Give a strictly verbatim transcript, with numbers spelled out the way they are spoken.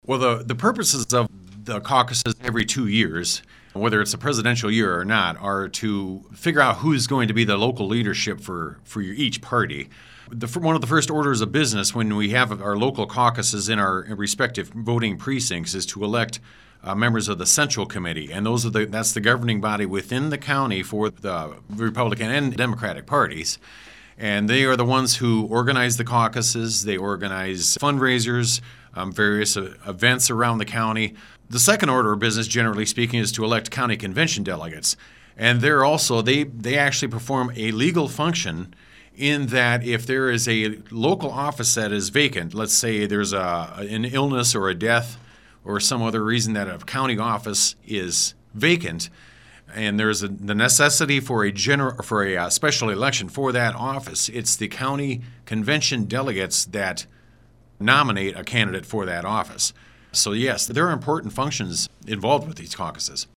Well, the, the purposes of the caucuses every two years, whether it's a presidential year or not, are to figure out who's going to be the local leadership for, for your, each party. The, one of the first orders of business when we have our local caucuses in our respective voting precincts is to elect uh, members of the Central Committee, and those are the, that's the governing body within the county for the Republican and Democratic parties. And they are the ones who organize the caucuses, they organize fundraisers, um, various uh, events around the county. The second order of business, generally speaking, is to elect county convention delegates. And they're also, they, they actually perform a legal function in that if there is a local office that is vacant, let's say there's a, an illness or a death or some other reason that a county office is vacant, and there's a, the necessity for a general for a uh, special election for that office, it's the county convention delegates that nominate a candidate for that office. So yes, there are important functions involved with these caucuses.